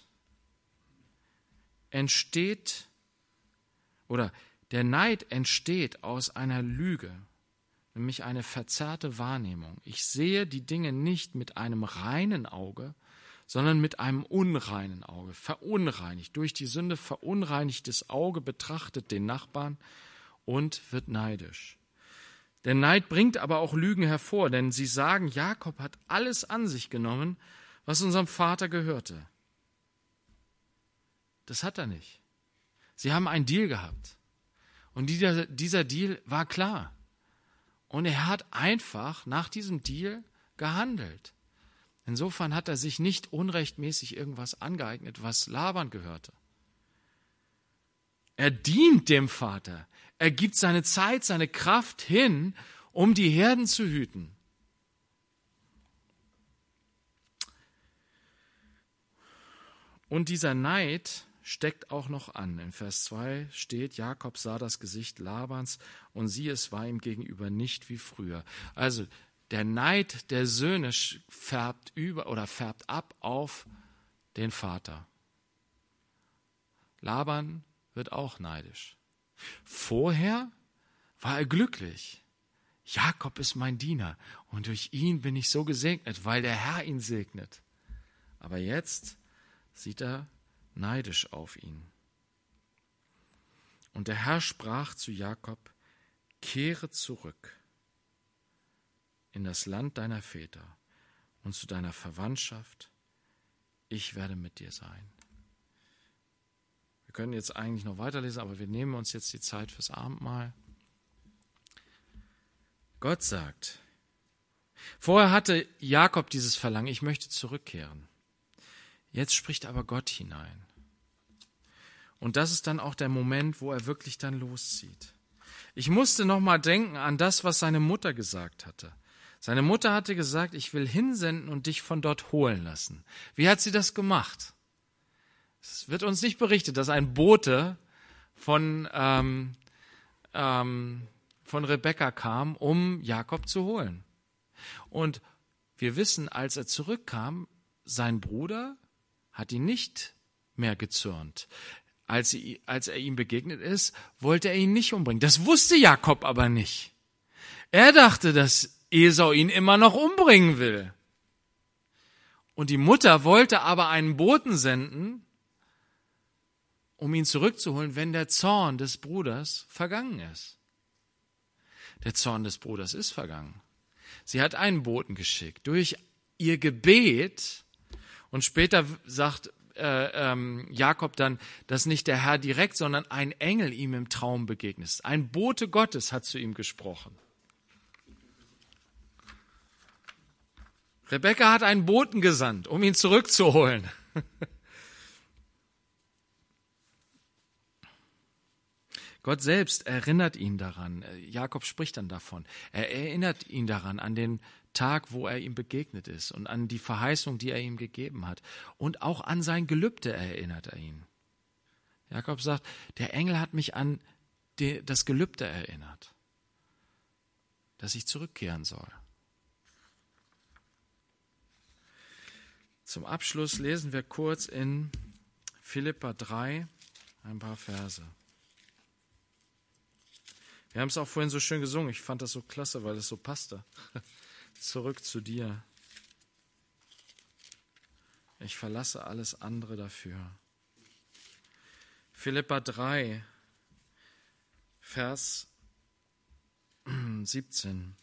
entsteht, oder der Neid entsteht aus einer Lüge, nämlich eine verzerrte Wahrnehmung. Ich sehe die Dinge nicht mit einem reinen Auge, sondern mit einem unreinen Auge, verunreinigt. Durch die Sünde verunreinigtes Auge betrachtet den Nachbarn und wird neidisch. Der Neid bringt aber auch Lügen hervor, denn sie sagen, Jakob hat alles an sich genommen, was unserem Vater gehörte. Das hat er nicht. Sie haben einen Deal gehabt. Und dieser, dieser Deal war klar. Und er hat einfach nach diesem Deal gehandelt. Insofern hat er sich nicht unrechtmäßig irgendwas angeeignet, was Laban gehörte. Er dient dem Vater. Er gibt seine Zeit, seine Kraft hin, um die Herden zu hüten. Und dieser Neid steckt auch noch an. In Vers zwei steht, Jakob sah das Gesicht Labans und siehe, es war ihm gegenüber nicht wie früher. Also der Neid der Söhne färbt über oder färbt ab auf den Vater. Laban wird auch neidisch. Vorher war er glücklich. Jakob ist mein Diener und durch ihn bin ich so gesegnet, weil der Herr ihn segnet. Aber jetzt sieht er neidisch auf ihn. Und der Herr sprach zu Jakob, kehre zurück in das Land deiner Väter und zu deiner Verwandtschaft. Ich werde mit dir sein. Wir können jetzt eigentlich noch weiterlesen, aber wir nehmen uns jetzt die Zeit fürs Abendmahl. Gott sagt, vorher hatte Jakob dieses Verlangen, ich möchte zurückkehren. Jetzt spricht aber Gott hinein. Und das ist dann auch der Moment, wo er wirklich dann loszieht. Ich musste noch mal denken an das, was seine Mutter gesagt hatte. Seine Mutter hatte gesagt, ich will hinsenden und dich von dort holen lassen. Wie hat sie das gemacht? Es wird uns nicht berichtet, dass ein Bote von, ähm, ähm, von Rebekka kam, um Jakob zu holen. Und wir wissen, als er zurückkam, sein Bruder hat ihn nicht mehr gezürnt. Als, sie, als er ihm begegnet ist, wollte er ihn nicht umbringen. Das wusste Jakob aber nicht. Er dachte, dass Esau ihn immer noch umbringen will. Und die Mutter wollte aber einen Boten senden, um ihn zurückzuholen, wenn der Zorn des Bruders vergangen ist. Der Zorn des Bruders ist vergangen. Sie hat einen Boten geschickt. Durch ihr Gebet, und später sagt äh, ähm, Jakob dann, dass nicht der Herr direkt, sondern ein Engel ihm im Traum begegnet ist. Ein Bote Gottes hat zu ihm gesprochen. Rebekka hat einen Boten gesandt, um ihn zurückzuholen. Gott selbst erinnert ihn daran. Jakob spricht dann davon. Er erinnert ihn daran, an den Tag, wo er ihm begegnet ist und an die Verheißung, die er ihm gegeben hat. Und auch an sein Gelübde erinnert er ihn. Jakob sagt, der Engel hat mich an die, das Gelübde erinnert, dass ich zurückkehren soll. Zum Abschluss lesen wir kurz in Philipper drei ein paar Verse. Wir haben es auch vorhin so schön gesungen. Ich fand das so klasse, weil es so passte. Zurück zu dir. Ich verlasse alles andere dafür. Philipper drei, Vers siebzehn.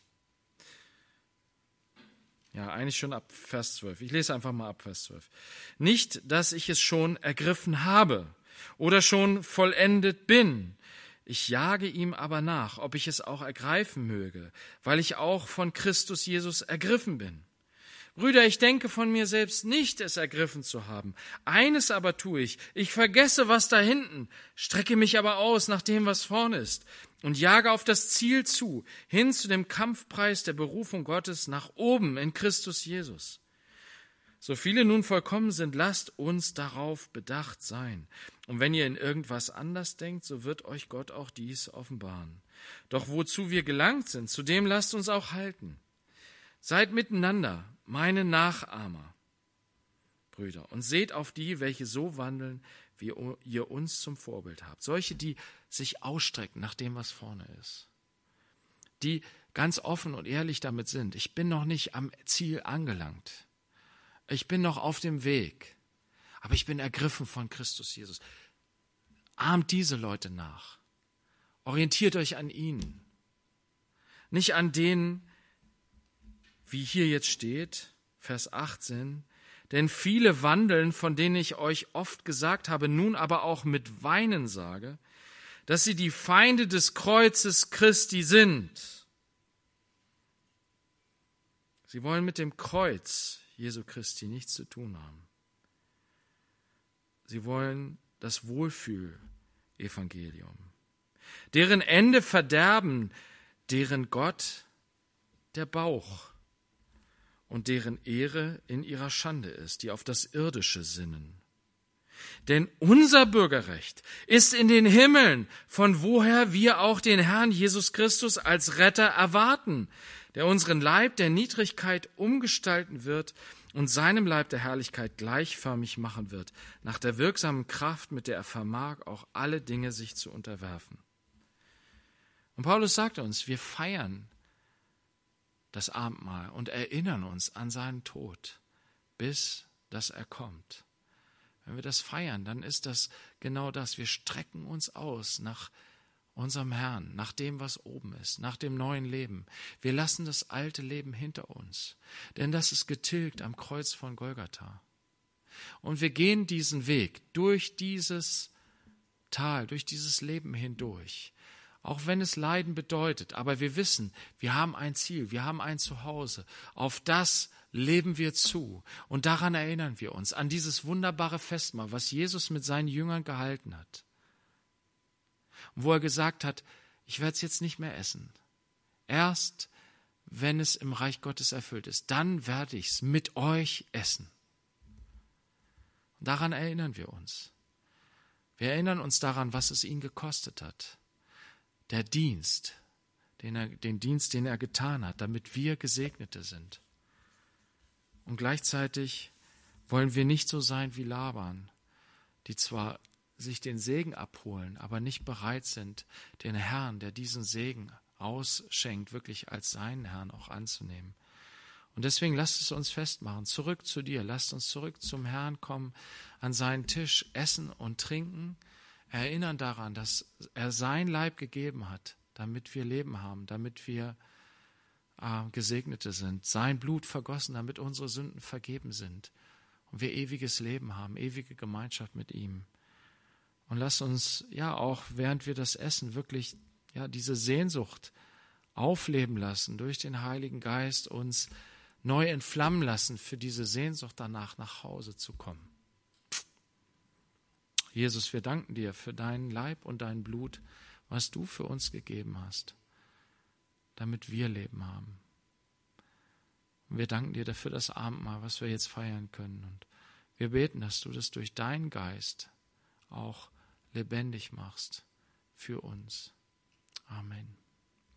Ja, eigentlich schon ab Vers zwölf. Ich lese einfach mal ab Vers zwölf. Nicht, dass ich es schon ergriffen habe oder schon vollendet bin. Ich jage ihm aber nach, ob ich es auch ergreifen möge, weil ich auch von Christus Jesus ergriffen bin. Brüder, ich denke von mir selbst nicht, es ergriffen zu haben. Eines aber tue ich, ich vergesse, was da hinten, strecke mich aber aus nach dem, was vorne ist und jage auf das Ziel zu, hin zu dem Kampfpreis der Berufung Gottes nach oben in Christus Jesus. So viele nun vollkommen sind, lasst uns darauf bedacht sein. Und wenn ihr in irgendwas anders denkt, so wird euch Gott auch dies offenbaren. Doch wozu wir gelangt sind, zu dem lasst uns auch halten. Seid miteinander meine Nachahmer, Brüder, und seht auf die, welche so wandeln, wie ihr uns zum Vorbild habt. Solche, die sich ausstrecken nach dem, was vorne ist. Die ganz offen und ehrlich damit sind. Ich bin noch nicht am Ziel angelangt. Ich bin noch auf dem Weg, aber ich bin ergriffen von Christus Jesus. Ahmt diese Leute nach. Orientiert euch an ihnen. Nicht an denen, wie hier jetzt steht, Vers achtzehn, denn viele wandeln, von denen ich euch oft gesagt habe, nun aber auch mit Weinen sage, dass sie die Feinde des Kreuzes Christi sind. Sie wollen mit dem Kreuz Jesu Christi nichts zu tun haben. Sie wollen das Wohlfühl-Evangelium. Deren Ende Verderben, deren Gott der Bauch und deren Ehre in ihrer Schande ist, die auf das Irdische sinnen. Denn unser Bürgerrecht ist in den Himmeln, von woher wir auch den Herrn Jesus Christus als Retter erwarten, der unseren Leib der Niedrigkeit umgestalten wird und seinem Leib der Herrlichkeit gleichförmig machen wird, nach der wirksamen Kraft, mit der er vermag, auch alle Dinge sich zu unterwerfen. Und Paulus sagt uns, wir feiern das Abendmahl und erinnern uns an seinen Tod, bis dass er kommt. Wenn wir das feiern, dann ist das genau das. Wir strecken uns aus nach unserem Herrn, nach dem, was oben ist, nach dem neuen Leben. Wir lassen das alte Leben hinter uns, denn das ist getilgt am Kreuz von Golgatha. Und wir gehen diesen Weg durch dieses Tal, durch dieses Leben hindurch, auch wenn es Leiden bedeutet. Aber wir wissen, wir haben ein Ziel, wir haben ein Zuhause. Auf das leben wir zu. Und daran erinnern wir uns, an dieses wunderbare Festmahl, was Jesus mit seinen Jüngern gehalten hat. Wo er gesagt hat, ich werde es jetzt nicht mehr essen. Erst, wenn es im Reich Gottes erfüllt ist, dann werde ich es mit euch essen. Und daran erinnern wir uns. Wir erinnern uns daran, was es ihn gekostet hat. Der Dienst, den, er, den Dienst, den er getan hat, damit wir Gesegnete sind. Und gleichzeitig wollen wir nicht so sein wie Laban, die zwar sich den Segen abholen, aber nicht bereit sind, den Herrn, der diesen Segen ausschenkt, wirklich als seinen Herrn auch anzunehmen. Und deswegen lasst es uns festmachen, zurück zu dir, lasst uns zurück zum Herrn kommen, an seinen Tisch essen und trinken, erinnern daran, dass er sein Leib gegeben hat, damit wir Leben haben, damit wir äh, Gesegnete sind, sein Blut vergossen, damit unsere Sünden vergeben sind und wir ewiges Leben haben, ewige Gemeinschaft mit ihm. Und lass uns ja auch, während wir das essen, wirklich ja diese Sehnsucht aufleben lassen, durch den Heiligen Geist uns neu entflammen lassen für diese Sehnsucht danach, nach Hause zu kommen. Jesus, wir danken dir für deinen Leib und dein Blut, was du für uns gegeben hast, damit wir Leben haben. Und wir danken dir dafür das Abendmahl, was wir jetzt feiern können. Und wir beten, dass du das durch deinen Geist auch lebendig machst für uns. Amen.